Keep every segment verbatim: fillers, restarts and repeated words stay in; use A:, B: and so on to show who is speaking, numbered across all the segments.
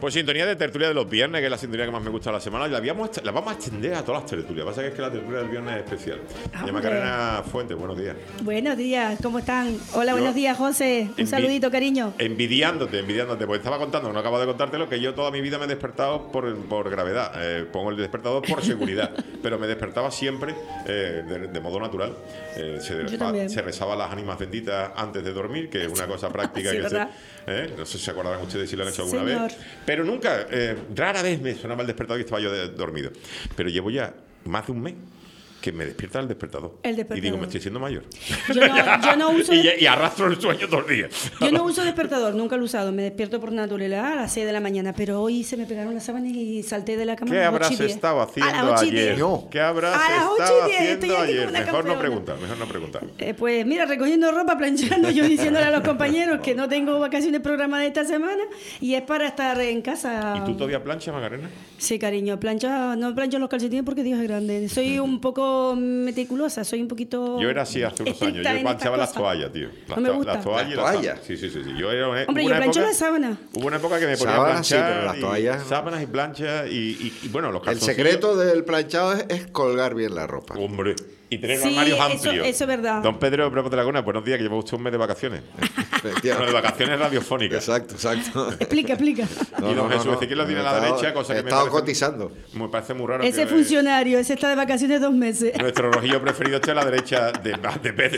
A: Pues sintonía de tertulia de los viernes, que es la sintonía que más me gusta de la semana. La, habíamos, la vamos a extender a todas las tertulias. Lo que pasa es que la tertulia del viernes es especial. Se llama Macarena Fuentes, buenos días.
B: Buenos días, ¿cómo están? Hola,
A: Yo,
B: buenos días, José. Un
A: envi
B: saludito, cariño.
A: Envidiándote, envidiándote, porque estaba contando, no acabo de contártelo, que yo toda mi vida me he despertado por, por gravedad. Eh, pongo el despertador por seguridad, pero me despertaba siempre eh, de, de modo natural. Eh, se, se rezaba las ánimas benditas antes de dormir, que es una cosa práctica
B: sí,
A: que
B: ¿verdad?
A: se, eh, no sé si se acordarán ustedes si lo han hecho alguna
B: Señor.
A: vez. Pero nunca, eh, rara vez me sonaba el despertador y estaba yo de, dormido. Pero llevo ya más de un mes que me despierta el despertador.
B: El despertador.
A: Y digo, me estoy haciendo mayor.
B: Yo no, yo no uso...
A: y, y arrastro el sueño todo el día.
B: Yo no uso despertador, nunca lo he usado. Me despierto por naturalidad a las seis de la mañana, pero hoy se me pegaron las sábanas y salté de la cama.
A: ¿Qué
B: a las
A: habrás
B: ocho y diez.
A: estado haciendo
B: A las ocho y diez.
A: ayer?
C: No.
A: ¿Qué habrás
B: A las ocho y
A: estado
B: diez, estoy
A: haciendo
B: aquí
A: ayer?
B: como una
A: Mejor no
B: campeona.
A: preguntar, mejor no preguntar.
B: Eh, pues mira, recogiendo ropa, planchando, yo diciéndole a los compañeros que no tengo vacaciones programadas esta semana y es para estar en casa.
A: ¿Y tú todavía planchas, Macarena?
B: Sí, cariño, plancha, no plancho los calcetines porque Dios es grande. Soy un poco meticulosa, soy un poquito...
A: Yo era así hace unos años.
B: estricta
A: Yo
B: en
A: planchaba
B: estas
A: las
B: cosas.
A: toallas, tío. Las,
B: No me
A: to
B: gusta.
A: las toallas. y
C: ¿Las
A: las
C: toallas?
A: sábanas. Sí, sí, sí, sí. Yo era,
B: Hombre,
A: hubo
B: yo
A: una
B: plancho
A: época-
B: la sábana.
A: Hubo una época que me ponía a
C: Sábanas sí,
A: planchar
C: pero las
A: y
C: toallas-
A: sábanas y planchas y, y, y, bueno, los
C: El
A: calzoncillos.
C: secreto del planchado es, es colgar bien la ropa.
A: Hombre, y tener
B: Sí,
A: armarios
B: eso-
A: amplios.
B: eso es verdad.
A: Don Pedro Bravo de Laguna, buenos días, que lleva usted un mes de vacaciones. Bueno, de vacaciones radiofónicas.
C: Exacto, exacto.
B: Explica, explica.
A: Y don Jesús Ezequiel lo tiene a la
C: He estado-
A: derecha, cosa
C: he
A: que me
C: estado
A: parece-
C: cotizando.
A: Me parece muy raro.
B: Ese
A: que-
B: funcionario, ese está de vacaciones dos meses.
A: Nuestro rojillo preferido está a la derecha de, de Pedro.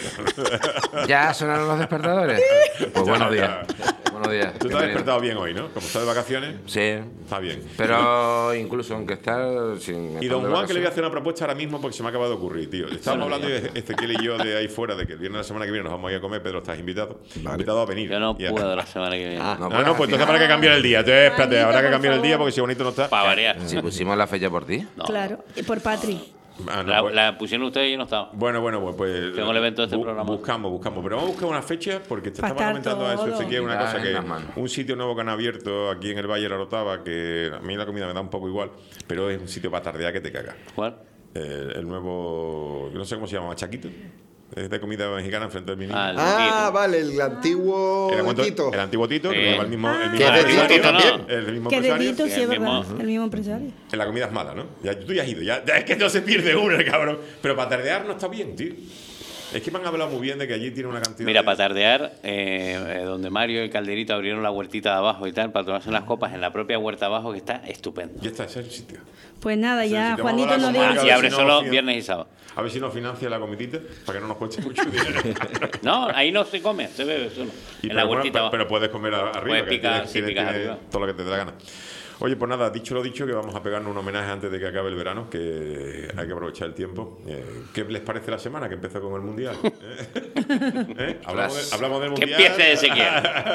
D: ¿Ya sonaron los despertadores? Pues buenos días. Buenos días.
A: Tú te has
D: Bienvenido.
A: despertado bien hoy, ¿no? Como estás de vacaciones,
D: Sí.
A: está bien.
D: Pero incluso aunque estar sin...
A: Y don Juan, que le voy a hacer una propuesta ahora mismo porque se me ha acabado de ocurrir, tío. Estábamos hablando de Ezequiel y yo de ahí fuera, de que el viernes de la semana que viene nos vamos a ir a comer. Pedro, estás invitado.
C: Vale.
A: Invitado a venir.
E: Yo no
A: Y a-
E: puedo la semana que viene.
C: Ah,
D: No,
A: No, no, pues entonces habrá que cambiar el día. Entonces, espérate,
B: Juanito,
A: habrá que
B: por
A: cambiar el día
B: favor.
A: porque si bonito no está.
E: Para variar.
D: Si pusimos la fecha por ti.
E: No.
B: Claro, y por Patri.
A: Ah, no,
E: La,
A: pues-
E: la pusieron ustedes y yo no estaba.
A: Bueno, bueno, pues, pues
E: Tengo el evento de este programa.
A: Buscamos, buscamos. Pero vamos a buscar una fecha porque te
B: Pa'
A: estaba
B: estar
A: comentando a eso,
B: todo.
A: Ezequiel, una
D: Ya
A: cosa
D: en
A: que
D: las manos.
A: un sitio nuevo que han abierto aquí en el Valle de la Rotava, que a mí la comida me da un poco igual, pero es un sitio para tardear que te cagas.
E: ¿Cuál?
A: El, el nuevo, no sé cómo se llama, Chaquito. Es de comida mexicana enfrente del Minino.
E: Ah, el
C: Ah,
E: Tito.
C: vale, el antiguo
A: el, antiguo-
C: Tito.
A: el antiguo Tito, que
E: Sí.
A: lleva el mismo, el mismo
C: Que es de
A: empresario.
C: Tito también.
A: El mismo
B: Que
A: empresario.
B: dedito, sí,
E: Sí,
B: es
E: el
B: verdad.
E: mismo.
B: El mismo empresario.
A: La comida es mala, ¿no? Ya, tú ya has ido. Ya, ya es que no se pierde una, cabrón. Pero para tardear no está bien, tío. Es que me han hablado muy bien de que allí tiene una cantidad
E: Mira,
A: de...
E: para tardear, eh, eh, donde Mario y Calderito abrieron la huertita de abajo y tal, para tomarse unas copas en la propia huerta abajo, que está estupendo.
A: Ya está, ese es el sitio.
B: Pues nada,
A: Sí,
B: ya
A: sí, te vamos a
B: Juanito
A: dar
B: nos
A: con
B: dio...
A: Mario.
E: Ah,
A: a
E: y
A: ver
E: abre
A: si no
E: solo
A: fía-
E: viernes y sábado.
A: A ver si nos financia la comitita para que no nos cueste mucho dinero.
E: No, ahí no se come, se bebe solo.
A: Y
E: en
A: pero,
E: la
A: bueno,
E: huertita
A: pero,
E: abajo.
A: pero puedes comer a- arriba.
E: Puedes
A: que
E: picar,
A: tienes-
E: sí,
A: tienes-
E: picar
A: tienes
E: arriba.
A: todo lo que te dé la gana. Oye, pues nada, dicho lo dicho, que vamos a pegarnos un homenaje antes de que acabe el verano, que hay que aprovechar el tiempo. Eh, ¿Qué les parece la semana que empezó con el Mundial? ¿Eh? ¿Eh? Hablamos, de- hablamos del
E: Que
A: Mundial.
E: empiece Ezequiel.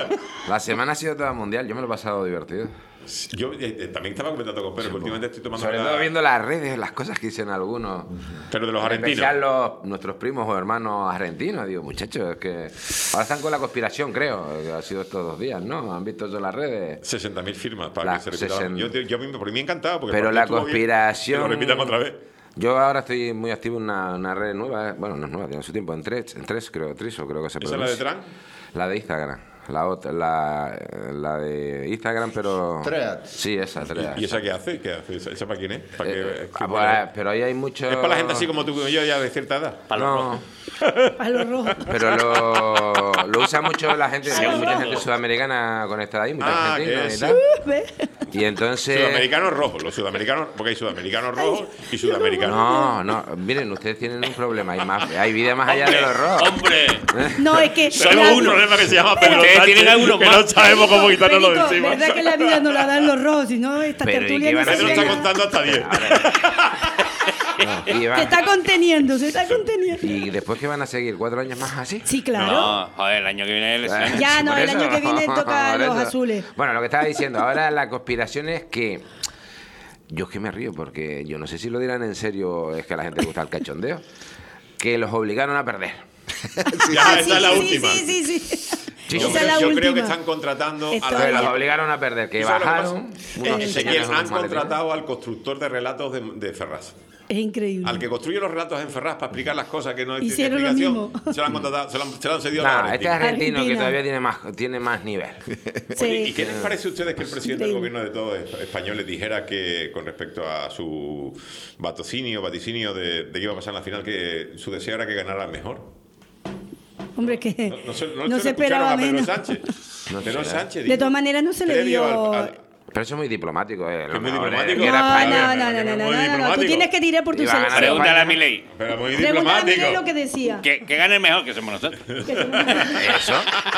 D: La semana ha sido toda mundial. Yo me lo he pasado divertido.
A: Yo eh, eh, también estaba comentando con Pedro, que últimamente estoy tomando...
D: Sobre
A: la-
D: todo viendo las redes, las cosas que dicen algunos.
A: Pero de los
D: En
A: argentinos.
D: especial los, nuestros primos o hermanos argentinos. Digo, muchachos, es que ahora están con la conspiración, creo. Que ha sido estos dos días, ¿no? Han visto eso en las redes.
A: sesenta mil firmas para
D: La
A: que se repita.
D: sesenta.
A: Yo, yo, yo mismo, por mí encantado. Porque
D: Pero
A: el
D: la
A: partido estuvo bien,
D: conspiración...
A: que lo repitan otra vez.
D: Yo ahora estoy muy activo en una, una red nueva. eh. Bueno, no es nueva, tiene su tiempo. En tres, en tres creo, tres o creo que se
A: ¿Esa es la de
D: pronuncia.
A: Trump?
D: La de Instagram. La otra, la, la de Instagram, pero...
C: Threads.
D: Sí, esa, Threads.
A: ¿Y esa qué hace? ¿Qué hace? ¿Esa, esa para quién es? ¿Para
D: Eh,
A: qué-
D: ah,
A: qué-
D: pues, pero ahí hay mucho...
A: Es para la gente así como tú y yo, ya de cierta edad.
E: Para los
D: No,
E: rojos.
B: A los rojos.
D: pero lo, lo usa mucho la gente,
E: Sí,
D: hay mucha
E: rojo.
D: gente sudamericana conectada ahí, mucha
A: Ah,
D: argentina
A: que
D: y
A: es-
D: tal.
B: ¿Ves?
D: Y entonces...
A: Sudamericanos rojos, los sudamericanos, porque hay sudamericanos rojos y sudamericanos.
D: No, no, miren, ustedes tienen un problema, hay, más, hay vida más allá de los rojos.
E: ¡Hombre!
B: No, es que...
A: Solo
B: la-
A: un problema que se llama
B: Pero-
A: Pedro
E: Ustedes
A: Sánchez,
E: tienen algunos
A: que
E: más.
A: no sabemos cómo quitárnoslo de
B: Pedrito,
A: encima.
B: ¿verdad que la vida no la dan los rojos? Si no, esta
D: Pero, ¿y
B: tertulia
D: qué
B: no
D: van a
B: se
A: Pedro
D: hacer?
A: está
B: llega.
A: contando hasta diez.
D: No, y, va-
B: Se está conteniendo, se está conteniendo.
D: y después que van a seguir cuatro años más así.
B: Sí, claro.
E: No, joder, el año que viene es el
B: Ya,
D: Sí,
B: no,
D: por
B: el
D: eso.
B: año que viene toca
D: Por
B: los
D: eso.
B: azules.
D: Bueno, lo que estaba diciendo, ahora la conspiración es que... Yo es que me río porque yo no sé si lo dirán en serio, es que a la gente le gusta el cachondeo, que los obligaron a perder.
A: Ya,
B: Ah,
A: esa es la
B: sí,
A: última.
B: Sí, sí, sí. sí.
A: Yo,
B: Esa es
A: creo,
B: la
A: yo
B: última.
A: creo que están contratando
B: Esto
A: a
D: Pero los
A: la...
D: obligaron a perder, que
A: ¿Tú sabes lo que
D: bajaron
A: pasa?
D: unos
A: Eh,
D: señores
A: Ezequiel,
D: con unos
A: han
D: maletines.
A: contratado al constructor de relatos de, de Ferraz.
B: Es increíble.
A: Al que construye los relatos en Ferraz para explicar las cosas que no hay
B: Hicieron lo
A: explicación,
B: mismo.
A: se lo han contratado, se lo han, se lo han cedido a
D: Nah,
A: los
D: este
A: argentinos.
D: argentino que
B: Argentina.
D: todavía tiene más, tiene más nivel.
B: Sí.
A: Oye, ¿y qué les parece a ustedes que el presidente del
B: Increíble.
A: gobierno de todos españoles dijera que, con respecto a su vaticinio, vaticinio de, de que iba a pasar en la final, que su deseo era que ganara el mejor?
B: Hombre, que
A: No, no se, no
B: no
A: se
B: se
A: lo escucharon
B: esperaba
A: a Pedro
B: menos.
A: Sánchez.
D: No
A: Pedro
D: sé.
A: Sánchez
B: De
A: dijo,
B: todas maneras no se le
A: previo
B: dio...
A: al- al-
D: Pero eso es muy diplomático, ¿eh? Lo
A: Es muy
D: mejor
A: diplomático.
D: que era
B: No,
D: España.
B: no, no, no, no,
A: Muy
B: no, no, no, tú
A: diplomático.
B: tienes que tirar por tu
D: Iba a ganar
B: selección.
E: Pregúntale a
D: España.
E: mi ley.
A: Pero muy
B: Pregúntale a
A: diplomático.
B: Milei lo que decía.
E: Que, que gane el mejor, que somos nosotros.
B: Que somos-
D: Eso.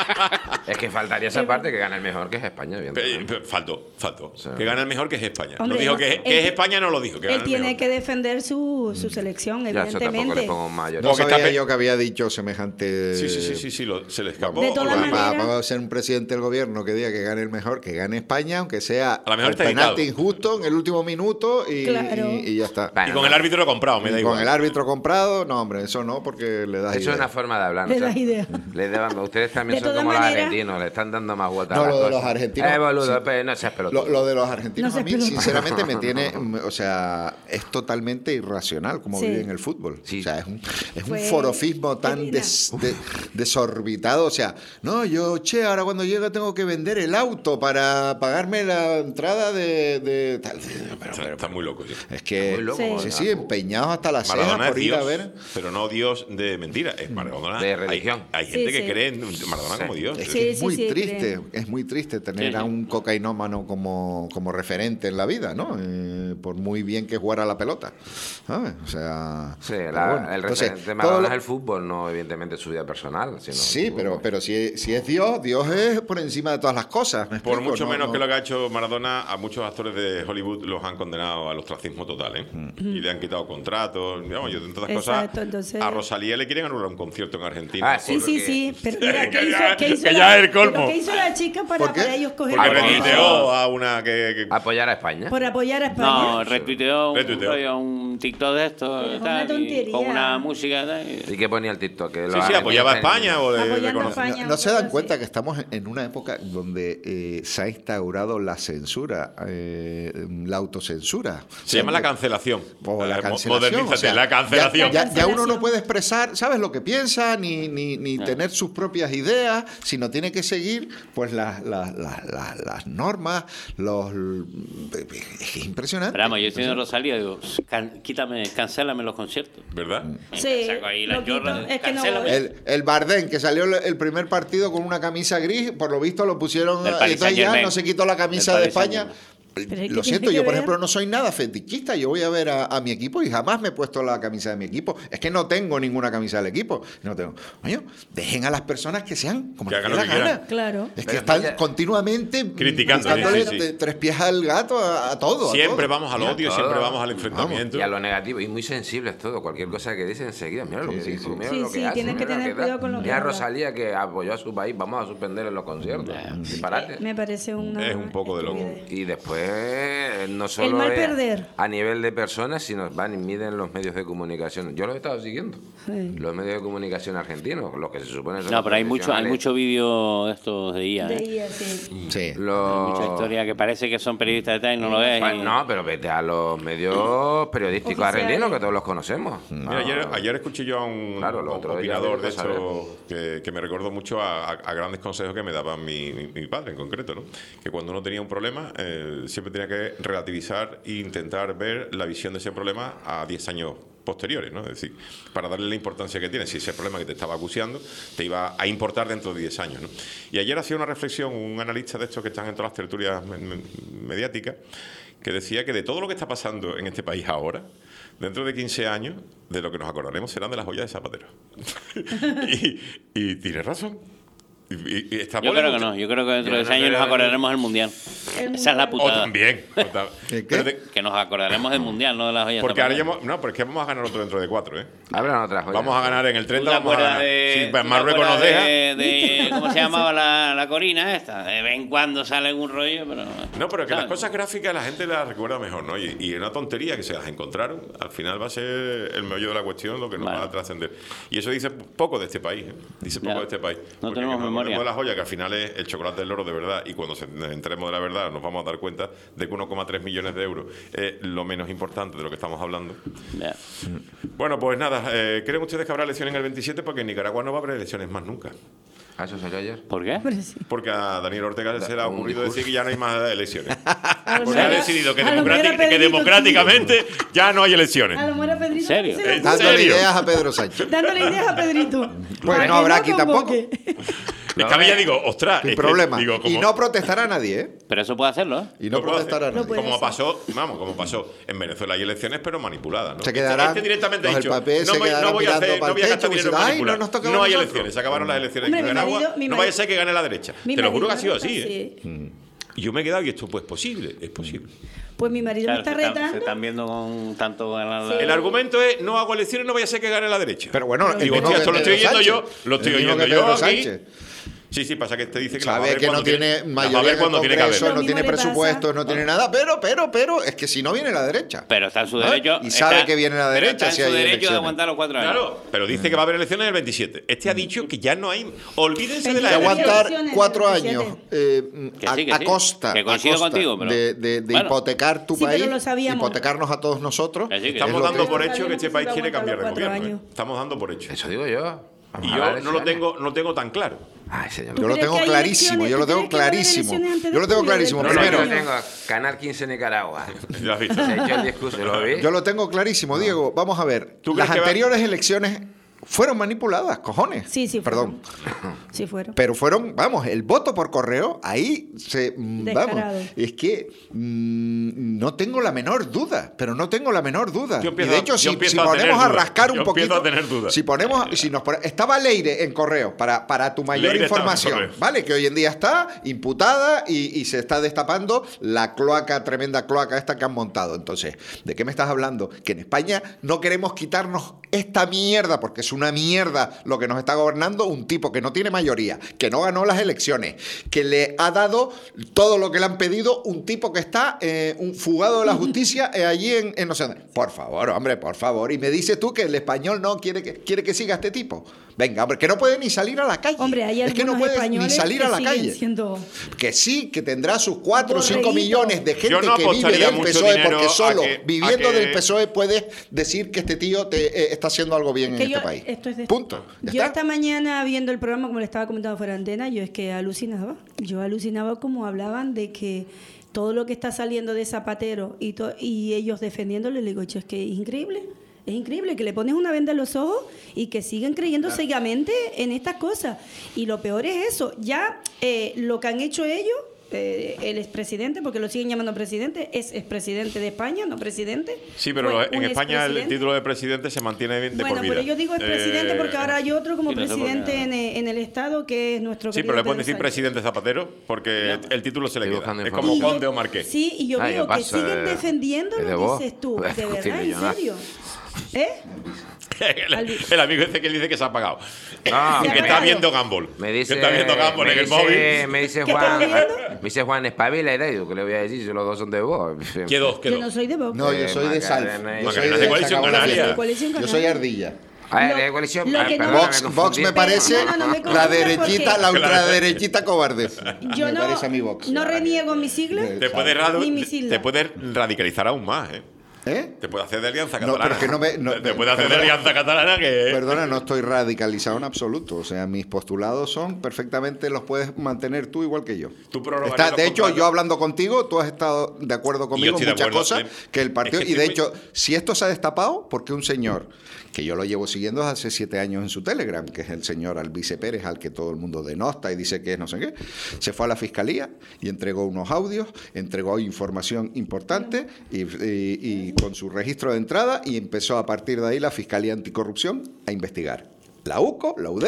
D: Es que faltaría esa parte que gana el mejor, que es España.
A: Pe-
D: evidentemente.
A: pe- Faltó, faltó.
D: Sí.
A: Que gana el mejor, que es España.
B: Hombre,
A: no dijo
B: no,
A: que,
B: él-
A: que es España, no lo dijo. Que
B: Él
A: gana el
B: tiene
A: mejor.
B: que defender su, su selección,
D: Ya, eso tampoco le
B: evidentemente.
D: pongo mayor.
C: No
A: Porque
C: sabía
A: está pe-
C: yo que había dicho semejante...
A: Sí, sí, sí, sí, sí, lo- se le escapó.
B: De
A: o
B: todas
A: lo-
B: maneras-
C: Para, para ser un presidente del gobierno que diga que gane el mejor, que gane España, aunque sea
A: A lo mejor
C: al
A: está
C: penalti
A: editado.
C: injusto en el último minuto y,
B: Claro.
C: y- y ya está.
D: Bueno,
A: Y con
D: no.
A: el árbitro comprado, me da
C: Y
A: igual.
C: con el árbitro comprado, no, hombre, eso no, porque le das
D: Eso es
C: idea.
D: una forma de hablar.
B: Le
D: ¿no?
B: das idea.
D: Le daban- ustedes también
B: De
D: son
B: todas
D: como los
B: maneras-
D: argentinos, le están dando más vueltas
C: No,
D: a las
C: lo de
D: cosas.
C: los argentinos,
D: Eh, boludo,
C: sí.
D: pues, no seas pelotudo.
C: Lo, lo de los argentinos
B: No
C: a
B: seas
C: mí,
B: pelotudo.
C: sinceramente, me tiene, mm, o sea, es totalmente irracional como
B: Sí.
C: viven el fútbol.
D: Sí.
C: O sea, es un, es un
B: Fue
C: forofismo tan
B: divina.
C: des- de- desorbitado. O sea, no, yo, che, ahora cuando llegue tengo que vender el auto para pagarme la entrada de... de tal. Pero,
A: Está,
C: pero-
A: está muy loco, sí.
C: es que,
D: Muy loco,
B: Sí.
C: sí,
D: ¿no?
C: sí, empeñados hasta la ceja
A: Maradona es
C: por ir
A: Dios,
C: a ver.
A: pero no Dios de mentira. Es Maradona.
D: De
A: hay-
D: religión.
A: Hay, gente
B: Sí,
A: que
B: sí.
A: cree en Maradona
D: Sí.
A: como Dios.
C: Es
B: Sí,
C: que es
B: sí,
C: muy
B: sí,
C: triste,
B: creo.
C: es muy triste tener
E: Sí,
C: a
E: sí.
C: un cocainómano como, como referente en la vida, ¿no? Eh, por muy bien que jugara la pelota. ¿Sabes? O sea.
D: Sí,
C: pero
D: la-
C: bueno.
D: el
C: Entonces,
D: referente de
C: todo
D: Maradona
C: lo-
D: es el fútbol, no evidentemente su vida personal. Sino
C: Sí,
D: el
C: pero,
D: fútbol.
C: pero si, si es Dios, Dios es por encima de todas las cosas. ¿me
A: Por
C: explico?
A: mucho
C: No,
A: menos
C: no-
A: que lo que ha hecho Maradona, a muchos actores de Hollywood los han condenado al ostracismo total, ¿eh? Y le han quitado contratos. Digamos, yo, entre otras
B: Exacto,
A: cosas,
B: entonces-
A: a Rosalía le quieren anular un concierto en Argentina.
D: Ah,
B: Sí, sí, sí. Pero mira, ¿qué
A: Que
B: hizo,
A: ya-
B: qué hizo
A: que
B: la,
A: ya es el colmo.
B: pero ¿qué hizo la chica para,
C: ¿Por qué?
B: para ellos coger
A: Porque
D: Ah, bueno.
A: retuiteó a una que... que-
D: Apoyar a España.
B: por apoyar a España?
E: No, retuiteó un,
A: Retuiteó.
E: rollo, un TikTok de esto
B: Pero
E: y
B: es una
E: tal, y
B: tontería.
E: con una música y tal, y-
D: ¿Y qué ponía el TikTok? Que
A: Sí,
D: los
A: sí, apoyaba a
D: argentinos
A: España o de
B: Apoyando a
A: reconocer-
B: España.
C: No, no se
B: una
C: dan
B: cosa
C: cuenta
B: así.
C: que estamos en una época donde eh, se ha instaurado la censura, eh, la autocensura.
A: Se llama la cancelación.
C: O la
A: Eh, mo-
C: cancelación.
A: Modernízate,
C: o sea,
A: la cancelación.
C: Ya, ya- ya uno
B: Cancelación.
C: no puede expresar, ¿sabes? Lo que piensa, ni, ni, ni tener sus propias ideas, sino tiene que seguir pues las, las, las, las- las normas, los... Es que es impresionante.
E: Pero vamos, yo estoy en Rosalía, digo, can- quítame, cancélame los conciertos.
A: ¿Verdad?
B: Sí,
E: Saco ahí la
B: lo quito.
E: chorra,
B: Es que no
E: cancélame.
B: voy.
C: El, el Bardem, que salió el- el primer partido con una camisa gris, por lo visto lo pusieron...
E: Del
C: y
E: Paris
C: entonces ya
E: Saint-Germain.
C: no se quitó la camisa
E: Del
C: de
E: Paris
C: España.
B: Pero es que
C: Lo
B: tiene
C: siento,
B: que
C: yo por
B: ver.
C: ejemplo no soy nada fetichista, yo voy a ver a, a mi equipo y jamás me he puesto la camisa de mi equipo. Es que no tengo ninguna camisa del equipo. No tengo. Coño, dejen a las personas que sean como
A: Que
C: les
A: hagan
C: dé
A: lo
C: la
A: que quieran.
C: gana.
B: Claro.
C: Es que
D: Pero
C: están
D: vaya-
C: continuamente
A: Criticando,
C: dándole
A: sí, sí, sí.
C: de- tres pies al gato a, a todo. a
A: Siempre
C: todo.
A: vamos al
D: Y a
A: odio,
D: todo.
A: siempre vamos al enfrentamiento.
D: Y a lo negativo, y muy sensibles todo. Cualquier cosa que dicen enseguida, mira lo que
C: Sí,
D: dijo,
C: sí.
D: mira
B: Sí,
D: lo que
B: sí,
D: hace,
B: tienes que
D: mira lo
B: tener
D: da.
B: cuidado con lo que
D: Mira a
B: hablas.
D: Rosalía que apoyó a su país, vamos a suspenderle los conciertos. Disparate.
B: Me parece una.
A: Es un poco de loco.
B: estupidez.
D: Y después, no solo
B: mal
D: es
B: perder.
D: a nivel de personas, sino van y miden los medios de comunicación. Yo los he estado siguiendo.
B: Sí.
D: Los medios de comunicación argentinos, los que se supone son
E: No, pero hay mucho, hay
D: profesionales.
E: mucho vídeo de estos de I A.
B: De
E: ¿eh?
B: I A, sí.
C: Sí.
D: Los-
E: Mucha historia que parece que son periodistas de tal y no lo es.
D: Pues
E: y-
D: no, pero vete a los medios periodísticos
B: Oficiales.
D: argentinos, que todos los conocemos.
A: Mira,
D: No.
A: ayer, ayer escuché yo a un
D: Claro, lo otro día
A: opinador de
D: vete a saber.
A: esto que, que me recordó mucho a, a- a grandes consejos que me daba mi, mi- mi padre en concreto, ¿no? Que cuando uno tenía un problema, eh, siempre tenía que relativizar e intentar ver la visión de ese problema a diez años posteriores, ¿no? Es decir, para darle la importancia que tiene. Si ese problema que te estaba acuciando te iba a importar dentro de diez años, ¿no? Y ayer hacía una reflexión un analista de estos que están en todas las tertulias me- me- mediáticas, que decía que de todo lo que está pasando en este país ahora, dentro de quince años, de lo que nos acordaremos serán de las joyas de Zapatero. y, y tiene razón. Y, y- y está
E: Yo
A: por
E: creo que
A: mucho-
E: no, yo creo que dentro
D: Yo
E: de
D: no
E: diez años
D: creo
E: nos
D: que-
E: acordaremos del Mundial.
B: El
E: Esa es la
A: O
E: putada.
A: también. o ta-
C: ¿Qué, qué?
A: pero de-
E: Que nos acordaremos del Mundial, no de las joyas.
A: porque ahora
E: zapateras.
A: ya hemos- no, pero es que vamos a ganar otro dentro de cuatro, ¿eh?
D: Hablan otras joyas.
A: Vamos a ganar en el
E: ¿Tú
A: treinta,
E: te
A: vamos a
E: acuerdas
A: ganar.
E: de-
A: Sí,
E: tú
A: pues
E: te
A: Marruecos nos
E: acuerdas
A: deja.
E: de, de ¿cómo se llamaba la, la Corina esta? De vez en cuando sale algún rollo, pero...
A: No, pero que
E: ¿sabes?
A: las cosas gráficas la gente las recuerda mejor, ¿no? Y, y una tontería que se las encontraron, al final va a ser el meollo de la cuestión lo que nos
E: Vale.
A: va a trascender. Y eso dice poco de este país, ¿eh? Dice poco
E: Ya.
A: de este país.
E: No
A: Porque
E: tenemos
A: que nos
E: memoria.
A: ponemos la joya, que al final es el chocolate del loro de verdad, y cuando se, nos entremos de la verdad nos vamos a dar cuenta de que uno coma tres millones de euros es lo menos importante de lo que estamos hablando.
E: Ya.
A: Bueno, pues nada, eh, ¿creen ustedes que habrá elecciones en el veintisiete? Porque en Nicaragua no va a haber elecciones más nunca.
D: ¿Ah, eso salió ayer?
E: ¿Por qué?
B: Hombre, sí.
A: Porque a Daniel Ortega se le ha
D: un
A: ocurrido
D: discurso.
A: decir que ya no hay más elecciones.
B: A lo
A: Porque ha
B: mejor-
A: decidido que,
B: a lo mejor
A: democrátic-
B: era
A: que
B: Pedrito
A: democráticamente ya no hay elecciones.
B: A lo mejor a Pedrito.
E: ¿En serio?
B: se lo-
A: ¿En
C: Dándole
A: serio?
C: ideas a Pedro Sánchez.
B: Dándole ideas a Pedrito.
C: Pues
B: Para
C: no
B: que
C: habrá aquí
B: convoque.
A: Es que a mí ya digo, ostras,
C: Sin
A: es que
C: problema.
A: digo, como-
C: Y no protestará nadie, ¿eh?
E: Pero eso puede hacerlo, ¿eh?
C: Y no
A: lo puedo
C: protestará
A: hacer.
B: Lo
C: nadie.
B: puede
A: Como
B: hacer.
A: pasó, vamos, como pasó en Venezuela hay elecciones, pero manipuladas, ¿no?
C: Se quedarán
A: Este directamente ha
C: los del
A: dicho,
C: papel,
A: no
C: se
A: voy, no
C: quedarán
A: voy a
C: mirando
A: hacer, no
C: pa'l
A: voy a gastar
C: techo,
A: dinero en
C: diciendo, "Ay,
A: manipular".
C: no nos toca a
A: No hay
C: nosotros.
A: elecciones, se acabaron las elecciones
B: Hombre,
A: en
B: mi
A: Nicaragua.
B: marido- mi
A: no
B: marido-
A: vaya a ser que gane la derecha.
B: Mi
A: Te lo juro que ha
B: marido
A: sido
B: me
A: así, ¿eh?
B: sí.
A: Y yo me he quedado y esto, pues posible, es posible.
B: Pues mi marido
E: Claro,
B: me
E: se,
B: está
E: están, se
B: retando.
E: están viendo con tanto ganar la...
A: El argumento es, no hago elecciones, no vaya a ser que gane la derecha.
C: Pero bueno, el
A: Digo,
C: mismo
A: hostia,
C: que
A: esto lo estoy
C: Pedro
A: oyendo yo,
C: Sánchez.
A: lo estoy
C: El mismo
A: oyendo
C: que
A: yo
C: Pedro
A: aquí.
C: Sánchez.
A: Sí, sí, pasa que te dice que las va a
C: Sabe
A: ver
C: que no
A: cuando
C: tiene
A: las va a
C: mayoría
A: ver
C: en el
A: cuando tiene que haber.
C: Congreso,
B: Lo
C: no
B: mismo
C: tiene
B: le pasa-
C: presupuesto, no tiene nada, pero, pero, pero, es que si no viene la derecha.
E: Pero está en su
C: ¿Ah?
E: derecho...
C: Y sabe
E: está-
C: que viene la
E: pero
C: derecha
E: está
C: si
E: en su
C: hay
E: derecho de
C: elecciones.
E: aguantar los cuatro años.
A: Claro, pero dice que va a haber elecciones el veintisiete. Este ha dicho que ya no hay... Olvídense de
B: Hay
A: la
C: Que
B: Hay
C: aguantar
B: elecciones en
C: cuatro
B: el
C: años
B: veintisiete.
C: eh,
E: Que
C: a,
E: sí, que
C: a
E: sí.
C: costa,
E: Que
C: a
E: coincido
C: costa
E: contigo, pero-
C: de, de- de
E: bueno.
C: hipotecar tu
B: Sí, pero
C: país,
B: lo sabíamos.
C: hipotecarnos a todos nosotros.
E: Que sí, que sí.
C: es
A: Estamos
C: lo
A: dando
C: que-
A: por
B: Sabíamos
A: hecho que este
B: que
A: país
B: se
A: quiere
B: iba a
A: cambiar de
B: aguantar los
A: gobierno.
B: cuatro
A: ¿eh? Estamos dando por hecho.
D: Eso digo yo.
A: Y
D: Vamos a
A: yo
D: ver
A: no lo
D: elecciones.
A: tengo, no tengo tan claro.
D: Ay, señor.
C: Yo lo
B: crees
C: tengo
B: que hay
C: clarísimo,
B: elecciones?
C: yo lo
B: ¿Tú
C: tengo
B: crees que va a haber
C: clarísimo.
B: elecciones antes de
C: Yo lo tengo
B: julio del
C: clarísimo.
A: No, no,
D: Yo
C: Primero,
A: yo
D: tengo Canal quince Nicaragua.
A: ¿Lo has visto?
D: Se ha hecho el discurso, ¿lo vi?
C: yo lo tengo clarísimo, Diego. Vamos a ver.
A: ¿Tú
C: Las
A: crees que va-
C: anteriores elecciones fueron manipuladas, cojones.
B: Sí, sí
C: Perdón.
B: fueron. Sí fueron.
C: Pero fueron, vamos, el voto por correo, ahí se. mm, Vamos,
B: Descarado.
C: es que mm, no tengo la menor duda, pero no tengo la menor duda.
A: Yo empiezo
C: y de
A: a-
C: hecho,
A: yo
C: si,
A: empiezo
C: si
A: a tener
C: ponemos a
A: dudas.
C: rascar un
A: Yo empiezo
C: poquito.
A: a tener dudas.
C: Si ponemos, si nos pone- estaba Leire en correo para, para tu mayor
A: Leire estaba en
C: información,
A: correo.
C: ¿vale? Que hoy en día está imputada y, y se está destapando la cloaca, tremenda cloaca esta que han montado. Entonces, ¿de qué me estás hablando? Que en España no queremos quitarnos esta mierda, porque es una mierda lo que nos está gobernando un tipo que no tiene mayoría, que no ganó las elecciones, que le ha dado todo lo que le han pedido un tipo que está eh, un fugado de la justicia eh, allí en, en no sé dónde. Por favor, hombre, por favor. Y me dices tú que el español no quiere que, quiere que siga este tipo. Venga, hombre, que no puede ni salir a la calle.
B: Hombre, hay
C: es que no
B: algunos
C: puede ni
B: españoles
C: salir
B: que
C: a la
B: siguen
C: calle.
B: siendo-
C: Que sí, que tendrá sus cuatro o cinco
B: Borreguito.
C: millones de gente
A: Yo no
C: que vive
A: apostaría
C: del
A: mucho
C: P S O E,
A: dinero
C: porque
A: a
C: solo
A: que- a
C: viviendo
A: que-
C: del P S O E puedes decir que este tío te eh, está haciendo algo bien
B: Que
C: en
B: yo-
C: este país.
B: esto es de-
C: Punto. ¿Ya
B: Yo
C: está?
B: esta mañana viendo el programa, como le estaba comentando fuera de antena, yo es que alucinaba. Yo alucinaba como hablaban de que todo lo que está saliendo de Zapatero y, to- y ellos defendiéndole, le digo, yo, es que es increíble. Es increíble que le pones una venda en los ojos y que siguen creyendo ciegamente en estas cosas. Y lo peor es eso. Ya eh, lo que han hecho ellos, eh, el expresidente, porque lo siguen llamando presidente, es expresidente de España, no presidente.
A: Sí, pero
B: Fue
A: en
B: un
A: España el
B: expresidente.
A: título de presidente se mantiene de
B: Bueno,
A: por vida.
B: pero yo digo expresidente
A: Eh,
B: porque ahora hay otro como
E: sí, no sé por qué.
B: presidente en el, en el Estado que es nuestro
A: Sí,
B: querido
A: pero le pueden
B: Pedro
A: decir
B: Sánchez.
A: presidente Zapatero porque el título se le
D: Estoy
A: queda.
D: buscando
A: Es como
B: Y yo-
A: conde o marqués.
B: Sí, y yo
D: Ah,
B: veo
D: yo
B: que
D: paso
B: siguen
D: de-
B: defendiendo
D: de
B: lo
D: vos.
B: dices tú.
D: Pues,
B: De verdad,
D: decirle
B: en
D: yo nada.
B: serio. ¿Eh?
A: el,
B: Albi.
A: el amigo ese que dice que se ha apagado.
D: No,
A: que
B: Se ha
A: está
B: apagado.
A: viendo Gumball.
D: Me dice,
A: que está viendo Gumball
D: me
A: en el
D: dice-
A: móvil.
D: Me dice
B: ¿Qué
D: Juan,
B: estás viendo?
D: me dice Juan, espabila y tal. Yo, ¿qué le voy a decir si los dos son de vos?
A: ¿Qué dos? ¿Qué
B: Yo
A: dos?
B: no soy de Vox.
C: No, yo soy de Salf.
D: Macarena y-
C: Yo soy
A: Macarena de Coalición
C: se acabó la
A: Canaria.
C: fiesta.
B: De Coalición
C: Yo soy
B: Canaria.
C: ardilla.
D: A ver,
B: Lo-
D: de coalición.
B: lo
D: ah,
B: que no-
D: perdona,
C: Vox,
D: me
C: Vox
D: confundí.
C: me parece
B: No, no, no me
C: la
B: confundas
C: derechita,
B: porque-
C: la ultraderechita cobarde.
B: Yo
C: me
B: no,
C: parece a mi Vox.
B: no reniego mis siglas.
A: Te puede, radu-
B: Ni mi sigla.
A: te puede radicalizar aún más, ¿eh?
C: ¿Eh?
A: Te puede hacer de alianza
C: No,
A: catalana.
C: pero que no me- no,
A: te, te puede hacer de
C: perdona.
A: alianza catalana que...
C: Perdona, no estoy radicalizado en absoluto. O sea, mis postulados son perfectamente, los puedes mantener tú igual que yo.
A: Tú prorrogarías
C: Está-
A: los
C: de hecho,
A: contratos.
C: yo hablando contigo, tú has estado de acuerdo conmigo
A: estoy
C: en
A: de
C: muchas
A: acuerdo,
C: cosas
A: eh.
C: que el partido.
A: Es que
C: y de
A: estoy
C: hecho, si esto se ha destapado, porque un señor que yo lo llevo siguiendo desde hace siete años en su Telegram, que es el señor Albice Pérez, al que todo el mundo denosta y dice que es no sé qué, se fue a la fiscalía y entregó unos audios, entregó información importante y, y- y con su registro de entrada y empezó a partir de ahí la Fiscalía Anticorrupción a investigar. La U C O, la U D E F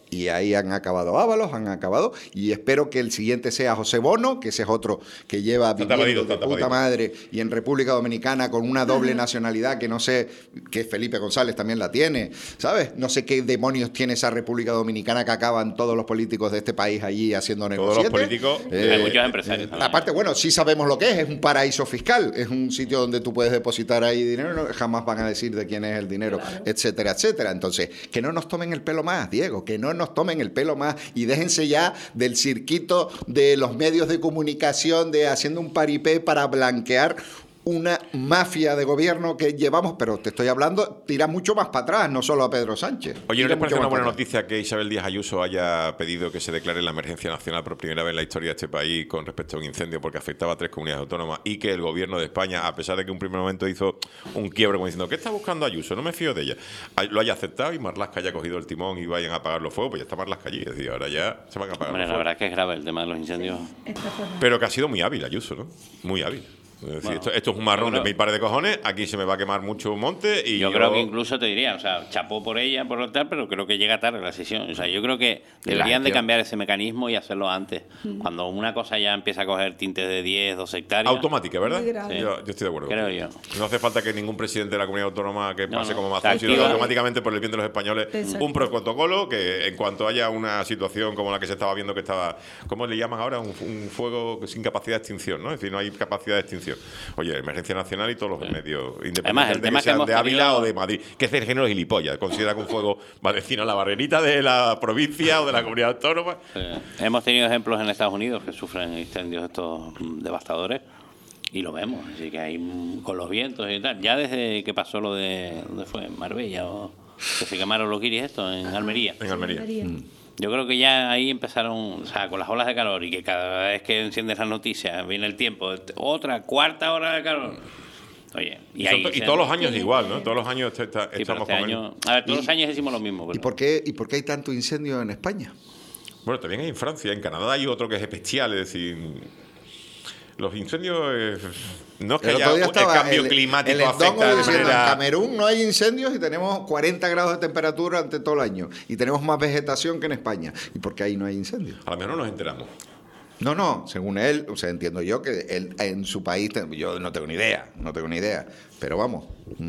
C: Y ahí han acabado Ábalos, han acabado, y espero que el siguiente sea José Bono, que ese es otro que lleva
A: Está
C: viviendo
A: tapadito,
C: de
A: está
C: puta
A: tapadito.
C: madre y en República Dominicana con una doble nacionalidad que no sé, que Felipe González también la tiene, ¿sabes? No sé qué demonios tiene esa República Dominicana que acaban todos los políticos de este país allí haciendo
A: Todos
C: negocios.
A: los políticos.
E: Hay muchos empresarios también.
C: Aparte, bueno, sí sabemos lo que es, es un paraíso fiscal, es un sitio donde tú puedes depositar ahí dinero, no, jamás van a decir de quién es el dinero, etcétera, etcétera. Entonces, que no nos tomen el pelo más, Diego, que no nos tomen el pelo más y déjense ya del circuito de los medios de comunicación, de haciendo un paripé para blanquear una mafia de gobierno que llevamos, pero te estoy hablando, tira mucho más para atrás, no solo a Pedro Sánchez.
A: Oye, ¿no
C: Tira
A: les parece
C: mucho
A: una
C: más
A: buena
C: para atrás.
A: noticia que Isabel Díaz Ayuso haya pedido que se declare la emergencia nacional por primera vez en la historia de este país con respecto a un incendio porque afectaba a tres comunidades autónomas y que el gobierno de España, a pesar de que en un primer momento hizo un quiebre como diciendo, ¿qué está buscando Ayuso? No me fío de ella. Lo haya aceptado y Marlaska haya cogido el timón y vayan a apagar los fuegos, pues ya está Marlaska allí. Es decir, ahora ya se van a apagar
E: Hombre,
A: los
E: la
A: fuegos.
E: verdad es que es grave el tema de los incendios.
B: Está fuera.
A: Pero que ha sido muy hábil Ayuso, ¿no? Muy hábil. Es decir,
E: Bueno,
A: esto, esto es un marrón
E: yo
A: de
E: creo-
A: mil pares de cojones, aquí se me va a quemar mucho monte y
E: Yo,
A: yo,
E: creo que incluso te diría, o sea, chapó por ella, por lo tal, pero creo que llega tarde la sesión. O sea, yo creo que deberían de
D: gestión.
E: cambiar ese mecanismo y hacerlo antes. Cuando una cosa ya empieza a coger tintes de diez, doce hectáreas.
A: automática, ¿verdad?
B: Muy grave.
A: Yo, yo estoy de acuerdo.
E: Creo yo.
A: No hace falta que ningún presidente de la comunidad autónoma que
E: No,
A: pase
E: no,
A: como
E: está
A: Mazón, sino que
E: activa.
A: automáticamente por el bien de los españoles
B: Exacto.
A: un protocolo que en cuanto haya una situación como la que se estaba viendo que estaba, ¿cómo le llaman ahora? Un, un fuego sin capacidad de extinción, ¿no? Es decir, no hay capacidad de extinción. Oye, emergencia nacional y todos los medios,
E: Además,
A: independientemente
E: el
A: de
E: tema
A: que
E: que
A: sean
E: hemos
A: de Ávila
E: tenido-
A: o de Madrid, que es el género de gilipollas. Considera que un fuego va vecino a la barrerita de la provincia o de la comunidad autónoma.
E: Eh, hemos tenido ejemplos en Estados Unidos que sufren incendios estos mm, devastadores y lo vemos. Así que ahí mm, con los vientos y tal. Ya desde que pasó lo de. ¿Dónde fue? En Marbella. O, que se quemaron los guiris estos en Almería.
A: En Almería.
E: Yo creo que ya ahí empezaron, o sea, con las olas de calor y que cada vez que enciendes las noticias viene el tiempo, otra cuarta hora de calor. Oye, y,
A: Y,
E: ahí
A: son to- y
E: se-
A: todos los años igual, ¿no? Todos los años está- está-
E: Sí, pero
A: estamos
E: este
A: con el-
E: año, a ver, todos
C: Y-
E: los años decimos lo mismo.
C: ¿Y
E: pero-
C: por qué, y por qué hay tanto incendio en España?
A: Bueno, también hay en Francia, en Canadá hay otro que es especial, es decir, los incendios eh, no es que
C: El
A: haya
C: otro día
A: un- el
C: estaba
A: cambio
C: el,
A: climático
C: el Endongo
A: afecta de
C: diciendo,
A: manera.
C: en Camerún no hay incendios y tenemos cuarenta grados de temperatura ante todo el año y tenemos más vegetación que en España. ¿Y por qué ahí no hay incendios?
A: A lo mejor no nos enteramos.
C: No, no, según él, o sea, entiendo yo que él en su país, te- yo no tengo ni idea, no tengo ni idea, pero vamos,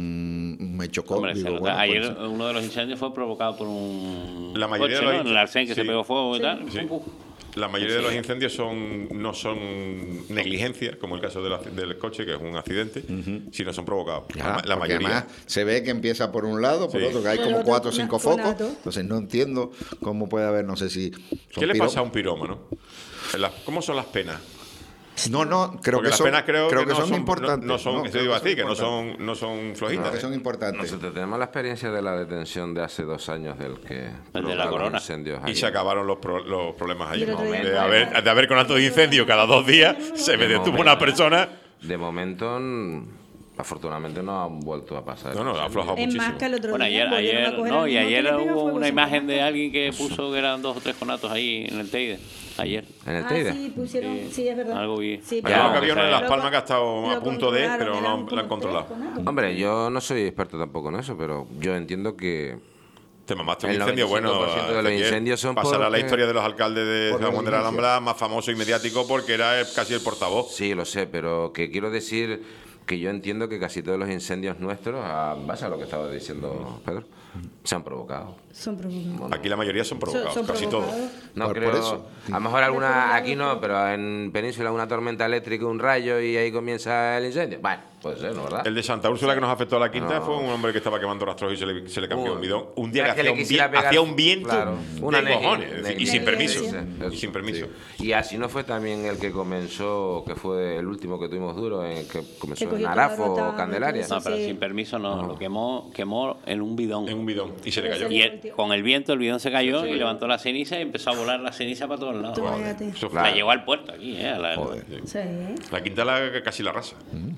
C: mm, me chocó.
E: Hombre, se
C: digo,
E: nota.
C: bueno,
E: Ayer
C: pues,
E: uno de los incendios fue provocado por un
A: La mayoría
E: coche,
A: de los
E: ¿no? En el arcén que
A: sí.
E: se pegó fuego y tal.
A: Sí.
E: Uf.
A: La mayoría de los incendios son no son negligencias, como el caso del, ac- del coche, que es un accidente, sino son provocados.
C: ya,
A: la, la
C: porque
A: mayoría.
C: además se ve que empieza por un lado, por
A: Sí.
C: otro, que hay
B: Por
C: como
B: otro,
C: cuatro o cinco
B: un
C: focos,
B: conato.
C: entonces no entiendo cómo puede haber, no sé si... son
A: ¿Qué le
C: piro-
A: pasa a un pirómano? Las- ¿Cómo son las penas?
C: No, no, creo
A: Porque
C: que
A: las
C: son,
A: penas creo,
C: creo
A: que,
C: que
A: no
C: son,
A: son
C: importantes.
A: No, no son, eso
C: creo
A: iba a
C: que
A: decir, que no
C: importantes.
A: son, no son flojitas.
C: Creo que son importantes.
D: Nosotros tenemos la experiencia de la detención de hace dos años del que
E: de la
D: provocaron los
E: corona.
D: incendios
A: Y
D: allí.
A: se acabaron los, pro- los problemas allí.
B: Y el otro día
A: De
B: en
A: haber,
B: Málaga.
A: de haber con actos de incendio cada dos días, se me
D: De
A: detuvo
D: momento.
A: una persona.
D: De momento, mm, afortunadamente, no han vuelto a pasar.
A: No, no, ha aflojado
B: En
A: muchísimo.
B: Masca el otro
E: Bueno,
B: día
E: ayer,
B: volvieron a
E: ayer,
B: coger
E: no,
B: al
E: y
B: mismo que
E: ayer
B: le pega
E: hubo
B: fuego
E: una
B: sin
E: imagen de
B: Masca.
E: alguien que puso que eran dos o tres conatos ahí en el Teide. Ayer.
D: ¿En el
B: Ah,
D: Teide?
B: sí, pusieron, sí, es verdad.
E: Algo vi.
B: Sí,
A: Pero
D: Ya,
A: creo que había uno en Las
B: lo-
A: Palmas que ha estado
B: lo
A: a punto de,
B: controlaron,
A: pero no
B: eran
A: lo han
B: como
A: controlado.
B: tres conatos.
D: Hombre, yo no soy experto tampoco en eso, pero yo entiendo que
A: Te mamaste un
D: El
A: incendio, bueno.
D: noventa y cinco por ciento de los
A: Ezequiel,
D: incendios son
A: pasará la
D: porque-
A: historia de los alcaldes de
C: por
A: San Juan de la
C: negligencia.
A: Alhambra más famoso y mediático porque era el- casi el portavoz.
D: sí, lo sé, pero que quiero decir que yo entiendo que casi todos los incendios nuestros, a base a lo que estaba diciendo Pedro, se han provocado.
B: Son provocados.
A: Aquí la mayoría son provocados,
B: Son
A: casi todos.
B: provocados.
D: No
C: Por-
D: creo.
C: por eso.
D: A lo mejor alguna aquí no, pero en Península una tormenta eléctrica, un rayo y ahí comienza el incendio. Bueno, puede ser, ¿no? ¿Verdad?
A: El de Santa Úrsula que nos afectó a la quinta
D: No.
A: fue un hombre que estaba quemando rastros y se le, se le cambió
D: Un-
A: un bidón. Un día
D: no
A: que
D: es que
A: hacía
D: le
A: un,
D: quisiera
A: vi-
D: pegar-
A: hacía un viento
D: claro,
A: de
D: una negli-
A: cojones, es decir, y sin permiso.
B: negligencia.
A: Y sin permiso.
D: Y así no fue también el que comenzó, que fue el último que tuvimos duro, en que comenzó
B: Que
D: en
B: cogió toda
D: Narafo
B: la
D: o
B: rota,
D: Candelaria.
B: todo
E: No, pero
B: Sí.
E: sin permiso no. Lo quemó, quemó en un bidón.
A: En un bidón. Y se le cayó.
E: Y él, con el viento, el bidón se cayó y levantó la ceniza y empezó a volar la ceniza para todos lados.
B: Tú imagínate.
A: Eso fue-
E: La llevó al puerto aquí, ¿eh? A la-
C: Joder.
B: Sí.
A: La quinta la, casi la rasa. Si no es por los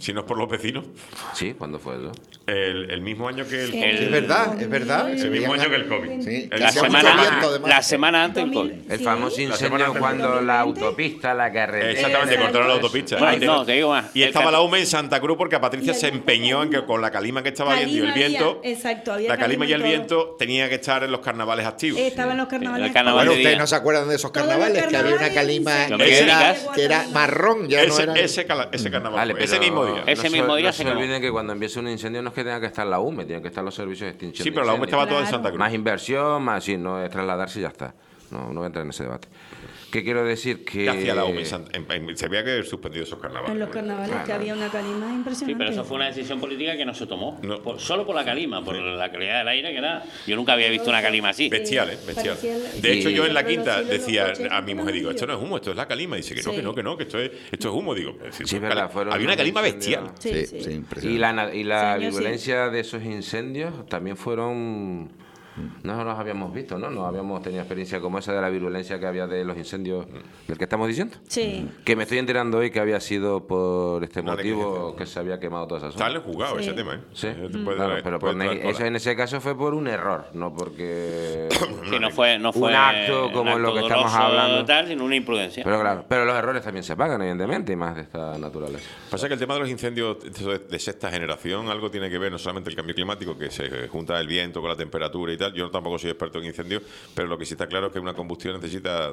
A: vecinos.
D: Sí, ¿cuándo fue eso?
A: El, el mismo año que el...
B: Sí.
A: el-
C: Es verdad, es verdad.
A: el mismo año que el COVID.
C: Sí,
A: El-
C: que
E: La
C: hacía mucho
E: semana,
C: viento, además.
E: la semana antes del
B: dos mil.
E: COVID.
D: El
B: Sí.
D: famoso
A: La semana
D: incendio
A: antes-
D: cuando la
B: dos mil veinte.
D: autopista, la carretera...
A: Exactamente,
B: Exacto.
A: cortaron la autopista.
E: Bueno,
A: Ahí te-
E: no, te digo más.
A: Y
E: El
A: estaba
E: cat-
A: la U M E en Santa Cruz porque a Patricia
B: Y
A: se
B: había
A: empeñó en que con la calima que estaba viendo y el
B: Calima
A: viento,
B: había, exacto, había
A: la calima y el
B: calima y todo.
A: viento tenía que estar en los carnavales activos.
B: Estaban los carnavales.
E: El carnaval
C: Bueno,
E: de
C: ustedes
E: día.
C: no se acuerdan de esos
B: Todos los
C: carnavales, que había una
B: carnavales,
C: calima
B: sí.
C: que
E: Los
C: era,
E: mecánicas.
C: que era marrón, ya no
A: ese,
C: era...
A: ese, cala- ese carnaval
D: Vale,
A: fue,
D: pero
A: ese mismo día.
E: Ese
D: no
E: mismo
D: se-
E: día
D: no
E: se
D: se
E: acabó.
D: olviden que cuando empiece un incendio no es que tenga que estar la U M E, tienen que estar los servicios de extinción.
A: Sí,
D: de
A: pero la U M E estaba
D: incendios.
A: toda en Santa Cruz.
D: Más inversión, más sí, no es trasladarse y ya está. No, no voy a entrar en ese debate. ¿Qué quiero decir? Que...
A: ¿Qué hacía la U M E en San- en- en- Se había que suspendido esos carnavales.
B: En los carnavales que había una calima impresionante.
E: Sí, pero eso fue una decisión política que no se tomó.
A: No.
E: Por- solo por la calima, por la calidad del aire que era. Yo nunca había visto una calima así.
A: Bestiales, bestiales.
B: Parecía el-
A: De hecho,
D: Sí.
A: yo en la
B: Pero
A: quinta
B: sí, los
A: decía
B: coches
A: a mi mujer, digo, esto no
B: amarillos.
A: es humo, esto es la calima. Dice que no,
B: Sí.
A: que no, que no, que esto es, esto es humo. Digo, es decir,
D: Sí, es verdad,
A: cali-
D: fueron
A: había una
D: unos
A: calima
D: incendios.
A: bestial.
B: Sí,
C: Sí,
B: sí.
C: sí,
D: Y
C: impresionante.
D: la, na- y la
B: Sí, yo sí.
D: virulencia de esos incendios también fueron... No los habíamos visto, ¿no? No habíamos tenido experiencia como esa de la virulencia que había de los incendios del que estamos diciendo.
B: Sí.
D: Que me estoy enterando hoy que había sido por este
A: Una
D: motivo
A: negligencia.
D: que se había quemado toda esa
A: Está
D: zona.
A: en el juzgado
B: Sí.
A: ese tema, ¿eh?
D: Sí,
A: Eh, te puede
D: claro,
A: dar-
D: pero
A: puede
D: por
A: dar
D: neg-
A: cola.
D: eso en ese caso fue por un error, no porque...
E: Sí, no fue, no fue
D: Un acto como
E: un
D: lo que
E: acto
D: estamos
E: doloso
D: hablando.
E: Tal, sino una imprudencia.
D: Pero claro, pero los errores también se pagan, evidentemente, y más de esta naturaleza.
A: Pasa que el tema de los incendios de de sexta generación algo tiene que ver, no solamente el cambio climático, que se junta el viento con la temperatura y tal. Yo tampoco soy experto en incendios, pero lo que sí está claro es que una combustión necesita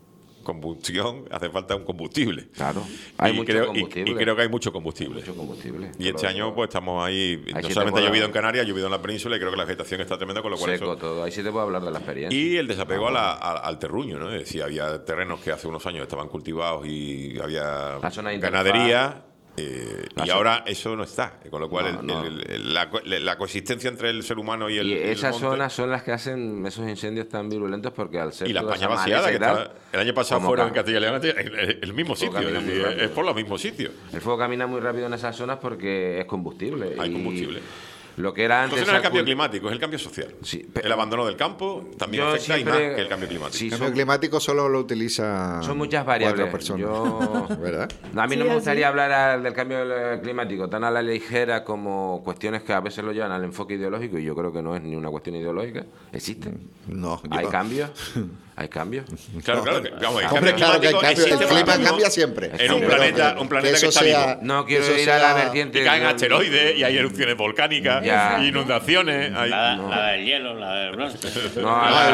A: combustión, hace falta un combustible.
D: Claro, hay
A: y
D: mucho
A: creo, y-
D: combustible.
A: Y, creo que hay mucho combustible.
D: Mucho combustible.
A: Y este
D: Pero-
A: año pues estamos ahí,
D: Ahí
A: no
D: sí te
A: solamente ha
D: puedo-
A: llovido en Canarias, ha llovido en la península y creo que la vegetación está tremenda, con lo cual
D: Seco
A: eso...
D: todo, ahí sí te puedo hablar de la experiencia.
A: Y el desapego a la- a- al terruño, ¿no? Es decir, había terrenos que hace unos años estaban cultivados y había
D: La zona de interfaz.
A: ganadería. eh,
D: La
A: y
D: zo-
A: ahora eso no está, con lo cual
D: No,
A: el-
D: no.
A: el- el- la, co- la coexistencia entre el ser humano y el,
D: Y
A: y el
D: esas
A: monte-
D: zonas son las que hacen esos incendios tan virulentos porque al ser
A: y la
D: toda
A: España
D: esa
A: vaciada, que
D: maleza y tal,
A: está- el año pasado
D: como
A: fueron en
D: ca-
A: Castilla y León, el, el- el mismo sitio,
D: camina
A: es,
D: muy
A: decir,
D: rápido.
A: es por los mismos sitios.
D: El fuego camina muy rápido en esas zonas porque es combustible.
A: Hay
D: y
A: combustible.
D: Lo que era antes...
A: Entonces no es el
D: esa
A: cambio
D: cul-
A: climático, es el cambio social.
D: Sí, pero-
A: el abandono del campo también
D: Yo
A: afecta y
D: siempre-
A: más que el cambio climático.
D: Sí,
C: El cambio
D: son-
C: climático solo lo utiliza
D: Son muchas variables.
C: cuatro personas.
D: Yo-
C: ¿Verdad?
D: A mí no
B: Sí,
D: me gustaría
B: así.
D: hablar al- del cambio eh, climático tan a la ligera como cuestiones que a veces lo llevan al enfoque ideológico y yo creo que no es ni una cuestión ideológica. Existen.
C: No, yo-
D: Hay cambios. Hay cambios.
A: Claro, claro. que- vamos, el
C: Hombre,
A: cambio
C: claro que hay
A: climático
C: cambio. El
A: existe
C: clima
A: ahora mismo
C: cambia siempre.
A: En un
C: Pero
A: planeta,
C: que-
A: un planeta que,
C: eso
A: está
C: sea-
A: vivo.
D: No quiero
C: eso
D: ir a la
C: sea-
D: vertiente.
A: Y caen
D: del-
A: asteroides y hay erupciones volcánicas,
D: Ya.
A: inundaciones. Hay...
E: La, la del hielo, la del bronce.
D: No,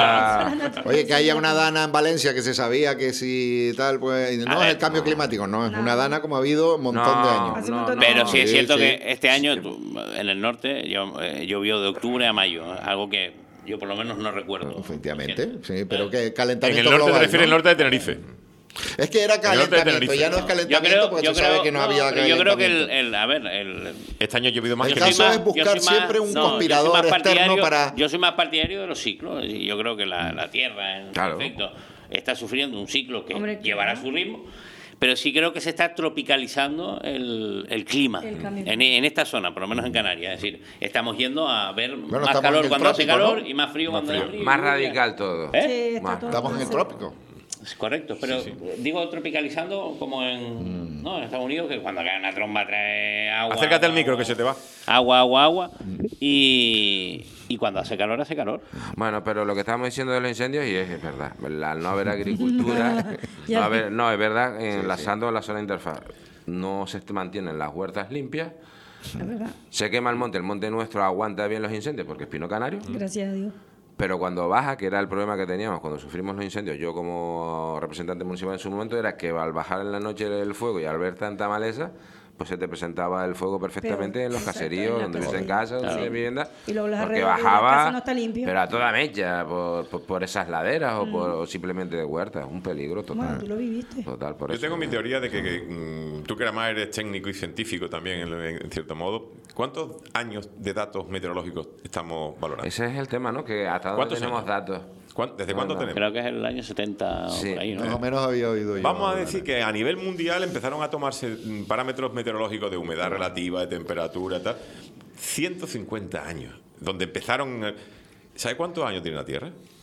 D: a la-
C: Oye, que haya una dana en Valencia que se sabía que si tal, pues. No
E: A
C: es
E: ver,
C: el cambio
D: no.
C: climático, no, es
B: No.
C: una dana como ha habido un montón
D: No,
C: de años.
B: Hace un
D: no,
B: montón
D: no.
E: Pero sí es
C: Sí,
E: cierto
C: sí.
E: que este año tú, en el norte yo, eh, llovió de octubre a mayo, algo que yo por lo menos no recuerdo.
C: Efectivamente, sí, pero
E: Eh,
C: que
A: En
C: calentamiento
A: el norte
C: global,
A: te refieres al
C: ¿no?
A: norte de Tenerife.
C: Es que era
A: norte de
C: calentamiento,
A: Tenerife.
C: ya no es
E: Yo
C: calentamiento
E: creo,
C: porque
E: yo
C: tú sabes
E: creo,
C: que no,
E: no,
C: había
E: pero yo creo que el,
C: calentamiento.
E: el- a ver, el,
A: Este año ha llovido más
C: El
A: que
E: yo soy
C: caso
A: nunca.
C: es buscar
E: yo soy
C: siempre un
E: no, yo soy
C: conspirador
E: más
C: externo
E: partidario-
C: para-
E: Yo soy más partidario de los ciclos y yo creo que la, la Tierra, en
D: Claro.
E: efecto, está sufriendo un ciclo que
B: Hombre,
E: llevará
B: claro.
E: su ritmo. Pero sí creo que se está tropicalizando el, el clima
B: El cambio.
E: en, en esta zona, por lo menos en Canarias. Es decir, estamos yendo a ver más
C: estamos en
E: calor
C: el
E: cuando hace
C: trópico,
E: calor
C: ¿no?
E: y más frío cuando hace frío.
D: Más radical todo.
E: ¿Eh?
B: Sí, está
D: Más.
B: todo
C: Estamos en el
B: más-
C: trópico.
E: Es correcto, pero digo tropicalizando como en, ¿no? en Estados Unidos, que cuando cae una tromba trae agua.
A: Acércate al
E: agua,
A: micro que se te va.
E: Agua, agua, agua. Y, y cuando hace calor, hace calor.
D: Bueno, pero lo que estábamos diciendo de los incendios, y es, es verdad, al no haber agricultura,
B: Ya.
D: no, haber- no, es verdad, enlazando la zona de interfaz, no se mantienen las huertas limpias,
B: Es verdad.
D: se quema el monte, el monte nuestro aguanta bien los incendios porque es pino canario,
B: Gracias a Dios.
D: pero cuando baja, que era el problema que teníamos cuando sufrimos los incendios, yo como representante municipal en su momento, era que al bajar en la noche el fuego y al ver tanta maleza, pues se te presentaba el fuego perfectamente
B: Pero,
D: en los
B: exacto,
D: caseríos,
B: en la
D: donde vives en
B: casa.
D: casa, donde vives en vivienda,
B: Y luego los
D: porque
B: alrededores de la
D: bajaba,
B: casa no está limpio.
D: pero a toda mecha, por, por, por esas laderas o, por, o simplemente de huertas, un peligro total.
B: Bueno, tú lo viviste.
D: Total, por
A: Yo
D: eso.
A: tengo mi teoría de que, que, mm, tú que además eres técnico y científico también, en, en cierto modo, ¿cuántos años de datos meteorológicos estamos valorando?
D: Ese es el tema, ¿no? Que hasta dónde
A: ¿Cuántos
D: tenemos
A: años?
D: datos.
A: ¿Cuán- ¿Desde cuándo
D: no.
A: tenemos?
E: Creo que es el año setenta o
D: Sí.
E: por ahí, ¿no?
C: Más o menos había oído yo.
A: Vamos a decir que a nivel mundial empezaron a tomarse mm, parámetros meteorológicos de humedad relativa, de temperatura y tal, ciento cincuenta años, donde empezaron... eh, ¿Sabe cuántos años tiene la Tierra?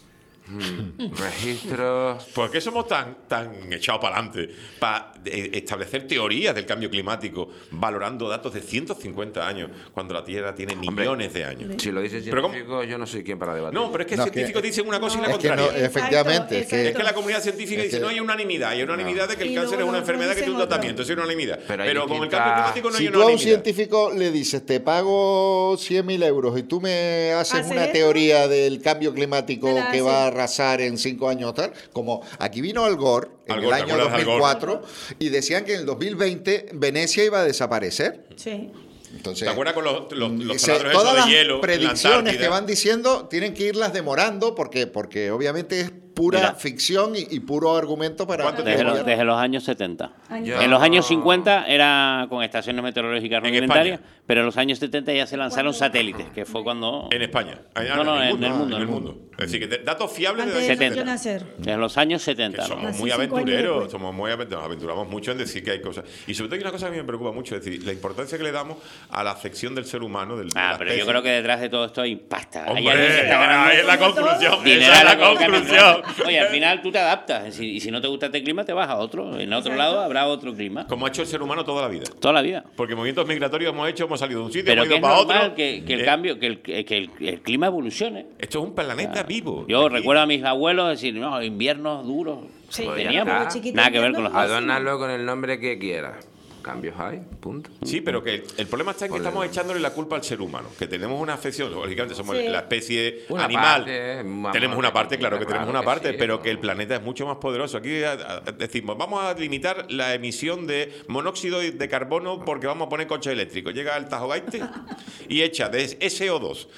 D: Registros.
A: ¿Por qué somos tan, tan echados para adelante? Para establecer teorías del cambio climático, valorando datos de ciento cincuenta años, cuando la Tierra tiene millones
D: Hombre,
A: de años.
D: Si lo dice
A: Pero
D: científico, yo no soy quien para debatir.
A: No, pero es que
C: No,
A: científicos
C: que-
A: dicen una cosa y la
C: Es que no,
A: contraria.
C: efectivamente, es que-
A: Es que la comunidad científica
C: Es
A: dice
C: que-
A: no hay unanimidad, hay unanimidad de que el
B: Y
A: cáncer es
B: luego
A: una
B: otros
A: enfermedad que tiene un
B: dicen
A: tratamiento, eso es unanimidad.
D: Pero
A: Pero,
D: hay
A: con el
D: distintas-
A: cambio climático no
C: Si
A: hay
C: tú a un
A: unanimidad.
C: científico le dices, te pago cien mil euros y tú me haces
B: ¿Haces
C: una
B: esto?
C: teoría del cambio climático
B: Te la
C: que
B: hace.
C: va a arrasar en cinco años tal, como aquí vino Al Gore en
A: Al
C: el
A: Gore, ¿te
C: año
A: acuerdas
C: dos
A: de Al
C: mil
A: Gore?
C: cuatro y decían que en el dos mil veinte Venecia iba a desaparecer.
B: Sí.
C: Entonces,
A: ¿Te acuerdas con los, los, los
C: dice,
A: taladros
C: todas
A: esos
C: las
A: de hielo en la
C: predicciones
A: Antártida?
C: que van diciendo tienen que irlas demorando porque, porque obviamente es pura
E: Mira.
C: ficción y, y puro argumento para...
A: ¿Cuánto
E: Desde,
A: tiempo?
E: los, desde los años setenta.
B: Años.
E: En los años cincuenta era con estaciones meteorológicas
A: En
E: rudimentarias,
A: España.
E: pero en los años setenta ya se lanzaron satélites, que fue cuando...
A: En España. Ah,
E: No, no, en el mundo,
A: En el mundo. Es decir, que te- datos fiables
B: Antes
A: de
B: de
A: los
B: yo
E: setenta.
B: nacer.
E: Desde los años
A: Que
E: setenta. ¿no?
A: somos
B: Así
A: muy
B: cinco años
A: aventureros,
B: después.
A: somos muy avent- nos aventuramos mucho en decir que hay cosas. Y sobre todo hay una cosa que a mí me preocupa mucho, es decir, la importancia que le damos a la afección del ser humano. Del, de
E: Ah,
A: la
E: pero yo
A: especie.
E: creo que detrás de todo esto hay pasta. Hay
A: Hombre,
E: alguien que está ganando
A: ahí es la conclusión. Esa
E: dineral
A: es la
E: con el cambio
A: conclusión.
E: climático. Oye, al final tú te adaptas. Si- Y si no te gusta este clima, te vas a otro. En otro
B: Exacto.
E: lado habrá otro clima.
A: Como ha hecho el ser humano toda la vida.
E: Toda la vida.
A: Porque movimientos migratorios hemos hecho, hemos salido de un sitio,
E: Pero
A: hemos
E: que
A: ido
E: es
A: para
E: normal
A: otro.
E: que, que el
A: Eh,
E: cambio, que el, que el, el clima evolucione.
A: Esto es un planeta vivo.
E: Yo
A: Aquí.
E: recuerdo a mis abuelos decir, no, inviernos duros.
B: Sí,
D: Pues ya
E: Teníamos
D: está.
B: chiquito,
E: nada que ver con los
B: invierno.
D: Adornarlo con el nombre que quieras. Cambios hay, punto.
A: Sí, pero que el, el problema está en que
D: Joder.
A: estamos echándole la culpa al ser humano, que tenemos una afección, lógicamente somos
B: Sí.
A: la especie
D: Una
A: animal.
D: parte, vamos
A: tenemos
D: a
A: una parte,
D: pequeñita,
A: claro que tenemos
D: claro
A: una
D: que
A: parte,
D: sí,
A: pero
D: ¿no?
A: que el planeta es mucho más poderoso. Aquí a- a- decimos, vamos a limitar la emisión de monóxido de carbono porque vamos a poner coches eléctricos. Llega el Tajo Gaite y echa de ese o dos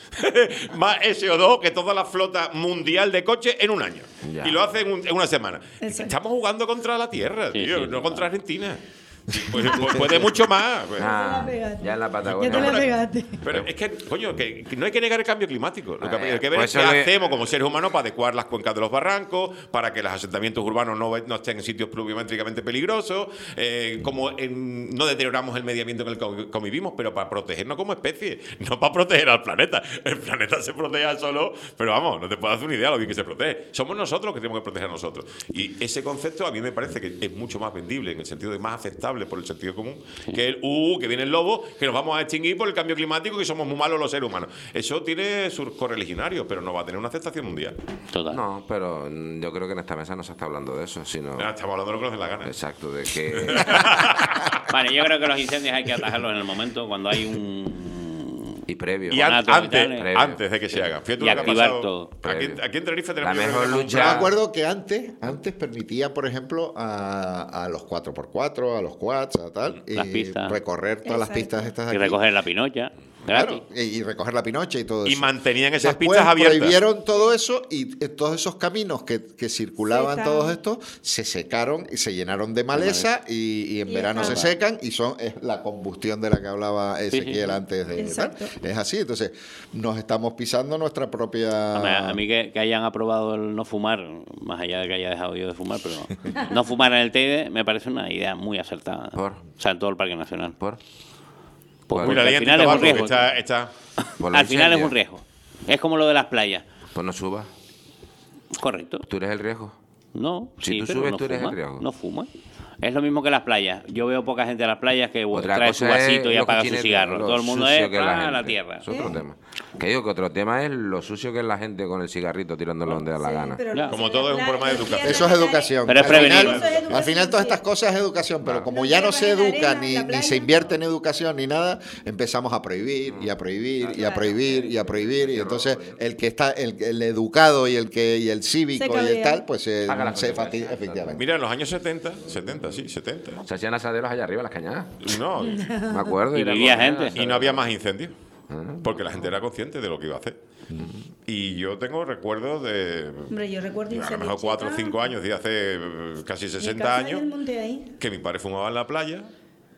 A: más ese o dos que toda la flota mundial de coches en un año.
D: Ya.
A: Y lo hace en, un- en una semana.
B: Exacto.
A: Estamos jugando contra la Tierra,
E: Sí,
A: tío,
E: sí,
A: no
E: sí,
A: contra Argentina. Puede, puede mucho más. pues.
D: Ah,
B: te la pegaste.
D: ya en la
B: Ya
D: Patagonia.
B: te la
A: Pero-
B: pegaste.
A: Pero es que, coño, que, que no hay que negar el cambio climático. Lo que
D: Eh,
A: hay que ver
D: pues
A: es qué
D: eso le-
A: hacemos como seres humanos para adecuar las cuencas de los barrancos, para que los asentamientos urbanos no, no estén en sitios pluviométricamente peligrosos, eh, como en- no deterioramos el medio ambiente con el que convivimos, pero para protegernos como especie, no para proteger al planeta. El planeta se protege al solo, pero vamos, no te puedo hacer una idea de lo bien que se protege. Somos nosotros los que tenemos que proteger a nosotros. Y ese concepto a mí me parece que es mucho más vendible, en el sentido de más aceptable por el sentido común, que el uh, que viene el lobo, que nos vamos a extinguir por el cambio climático, que somos muy malos los seres humanos. Eso tiene sus correligionarios, pero no va a tener una aceptación mundial.
E: Total.
D: No, pero mm, yo creo que en esta mesa no se está hablando de eso, sino...
A: Ah, estamos hablando de lo que nos dé la gana.
D: Exacto, de que...
E: Vale, yo creo que los incendios hay que atajarlos en el momento cuando hay un...
D: y previo.
A: Y an-
E: Conato,
A: antes,
E: vitales.
D: Previo.
A: antes de que se haga. Fíjate
E: Y
A: lo que ha
E: activar
A: pasado.
E: todo.
A: Aquí,
D: Previo.
A: aquí en Tenerife
D: La
A: tenemos
D: mejor
A: que-
D: lucha-
C: Yo me acuerdo que antes, antes permitía, por ejemplo, a, a los cuatro por cuatro, a los quads, a tal,
E: Las
C: y
E: pistas.
C: recorrer todas las
B: Exacto.
C: pistas estas de
E: Y
C: aquí.
E: recoger la pinocha. Gratis.
C: Claro, y, y recoger la pinocha y todo
A: Y
C: eso.
A: mantenían esas
C: Después
A: pistas abiertas.
C: prohibieron todo eso y eh, todos esos caminos que, que circulaban,
B: Se
C: todos
B: estaban-
C: estos, se secaron y se llenaron de maleza y, y en
B: Y
C: verano se
B: estaba.
C: secan y son es la combustión de la que hablaba Ezequiel
E: sí.
C: antes de
B: Exacto.
C: tal. Es así, entonces nos estamos pisando nuestra propia...
E: Hombre, a mí que, que hayan aprobado el no fumar, más allá de que haya dejado yo de fumar, pero no fumar en el Teide me parece una idea muy acertada.
D: ¿Por?
E: O sea, en todo el Parque Nacional.
D: ¿Por?
E: Pues
A: Mira,
E: porque
A: ahí
E: al
A: en
E: final es un
A: tabaco, que
E: riesgo.
A: está, está-
D: Por los
E: Al final es
D: incendios.
E: un riesgo. Es como lo de las playas.
D: Pues no subas.
E: Correcto.
D: Tú eres el riesgo.
E: No,
D: Si
E: sí,
D: tú
E: pero
D: subes,
E: no
D: tú eres
E: fuma,
D: el riesgo.
E: No fuma. Es lo mismo que las playas. Yo veo poca gente en las playas que bueno,
D: Otra
E: trae
D: cosa
E: su vasito
D: es
E: y
D: lo
E: apaga su
D: cochinete,
E: cigarro.
D: lo
E: Todo el mundo
D: sucio
E: es
D: que es
E: "Ah,
D: gente".
E: la tierra.
D: Es otro tema. Que digo que otro tema es lo sucio que es la gente con el cigarrito tirándolo donde da la
B: Sí,
D: gana.
B: pero
E: Ya.
B: no
A: Como
B: sé,
A: todo
B: la
A: es un problema de
B: playa,
A: educación.
C: Eso es educación.
E: Pero es
C: al, final,
E: prevenir.
B: Eso es educación,
C: al final todas
B: sí.
C: estas cosas es educación, pero
D: Claro.
C: como
B: Los
C: ya no
B: llevan
C: se
B: en la
C: educa
B: arena,
C: ni,
B: en la
C: ni
B: playa.
C: se invierte en educación ni nada, empezamos a prohibir y a prohibir y a prohibir y a prohibir y entonces el que está el, el educado y el que y el cívico
B: Se
C: y el
B: cabrea.
C: tal pues se,
D: Paga las
C: se
D: consecuencias,
C: fatiga efectivamente.
A: Mira, en los años setenta, setenta, sí, setenta.
D: Se hacían asaderos allá arriba, las cañadas.
A: No,
D: Me acuerdo.
E: Y
D: ir a
E: vivía
D: comer
E: gente.
D: asaderos.
A: y no había más incendios. Porque la gente era consciente de lo que iba a hacer. Y yo tengo recuerdos de.
B: Hombre, yo recuerdo
A: a lo
B: incendios
A: mejor cuatro o
B: chica.
A: cinco años, de hace eh, casi
B: Mi
A: sesenta
B: casa y el
A: años,
B: monte ahí.
A: que mi padre fumaba en la playa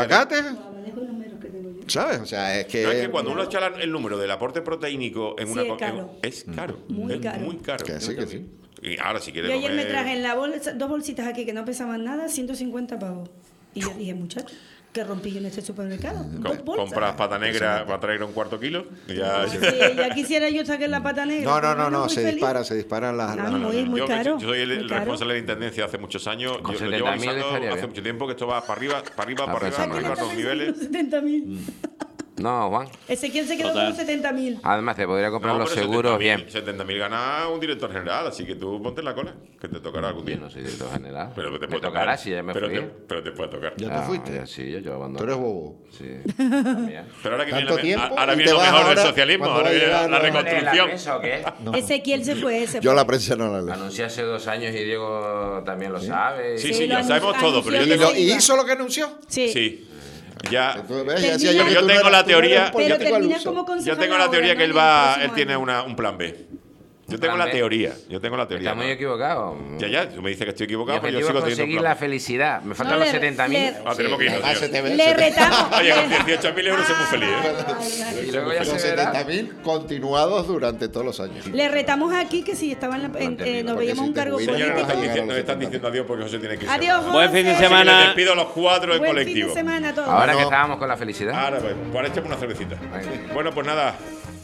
C: aguacate,
B: Manejo los números que tengo yo.
C: ¿sabes? O sea, es que...
A: No, es que cuando uno echa la- el número del aporte proteínico en
B: Sí,
A: una
B: es
A: co- en-
B: caro.
A: es caro,
B: Muy
A: es
B: caro.
A: muy caro.
C: Que sí, que sí.
A: Y ahora si quieres
B: Yo ayer me
A: comer-
B: traje en la bolsa dos bolsitas aquí que no pesaban nada, ciento cincuenta pavos. Y yo dije, muchacho, que rompí yo en este supermercado.
A: Com-
B: Dos bolsas.
A: compras pata negra para traer un cuarto kilo. Y ya,
B: Sí, ya quisiera yo sacar la pata negra.
C: No, no,
B: pero
C: no, no,
B: muy
C: se
B: feliz.
C: dispara, se disparan las...
B: Ah,
C: las-
B: muy, muy
A: yo, que
B: caro,
A: Yo soy el,
B: muy
A: el
B: caro.
A: responsable de intendencia hace muchos años.
D: Con
A: Yo lo llevo
D: setenta mil
A: avisando
D: estaría
A: hace
D: bien.
A: mucho tiempo que esto va para arriba, para arriba,
D: Ah,
A: para arriba,
D: pensando
A: para arriba,
D: en
A: todos los niveles.
B: setenta mil.
D: No, Juan.
B: Ezequiel se quedó
E: Total.
B: con setenta mil.
D: Además, te podría comprar
A: No,
D: los
A: pero
D: seguros
A: setenta mil,
D: bien.
A: setenta mil gana un director general, así que tú ponte en la cola, que te tocará algún
D: Yo
A: día.
D: no soy director general.
A: Pero te
D: me
A: puede
D: tocará
A: tocar.
D: si ya me
A: pero
D: fui.
A: Te, pero te puede tocar.
C: ¿Ya te
D: Ah,
C: fuiste?
D: ya sí, yo, yo abandono.
C: Tú eres bobo.
D: Sí. También.
A: Pero ahora que viene,
C: Tanto
A: la-
C: tiempo
A: ahora
C: y
A: viene
C: te
A: lo
C: vas
A: mejor del
C: ahora
A: socialismo,
C: cuando
A: ahora
C: va a
A: viene la,
C: llegar
A: la
C: la-
A: reconstrucción.
D: ¿La prensa o qué?
B: Ezequiel se fue, se
C: Yo
B: fue.
C: la prensa no la leo.
D: Anuncié hace dos años y Diego también lo sabe.
A: Sí,
B: Sí,
A: sí,
B: lo
A: ya sabemos
B: anunció-
A: todo, pero yo
C: ¿Y,
A: tengo,
C: lo- y hizo lo que anunció?
B: Sí.
A: sí, ya.
C: Tú ves,
B: Termina-
C: ya decía
A: Pero
C: que
A: yo
C: tú no
A: tengo
C: eras-
A: la
C: tú no eras
A: teoría-
C: un
B: Pero
C: político al
B: termina
C: uso.
B: como concejal
A: Yo tengo la
B: ahora,
A: teoría
B: ¿no?
A: que él
B: En el
A: va,
B: próximo
A: él tiene
B: año.
A: una, un plan B. Yo tengo
D: plan
A: la
D: B.
A: teoría, yo tengo la teoría.
D: Está muy
A: ¿no?
D: equivocado.
A: Ya, ya, tú me dices que estoy
D: Mi
A: equivocado, pero yo
D: objetivo
A: sigo
D: es
A: teniendo
D: conseguir
A: un
D: la
A: plan.
D: felicidad. Me faltan
B: No,
D: los
B: le-
D: setenta mil.
B: le-
A: Ah, tenemos que irnos,
C: Además,
A: tío.
C: se te ve-
B: Le
C: se te-
B: retamos.
A: Oye, con
B: le-
A: dieciocho mil euros soy muy feliz, ¿eh?
D: Y luego ya
C: Con
D: se verá.
C: setenta mil continuados durante todos los años.
B: Le retamos aquí que si estaba en la, en-
D: Mantenido,
B: eh, nos
C: porque
B: veíamos
C: si
B: un
C: te
B: cargo
C: jubilas,
A: Señores, nos
B: político.
A: están,
C: Llegar a
A: diciendo,
C: los
A: nos están
C: setenta.
A: diciendo adiós porque José tiene que irse.
B: Adiós,
A: Así
E: Buen fin de
B: José.
A: que
E: semana.
A: les despido a los cuatro en
B: Buen fin
A: colectivo.
B: de semana a todos.
D: Ahora que
C: No.
D: estábamos con la felicidad.
A: Ahora, pues, para echarme una cervecita.
D: Venga.
A: Bueno, pues nada,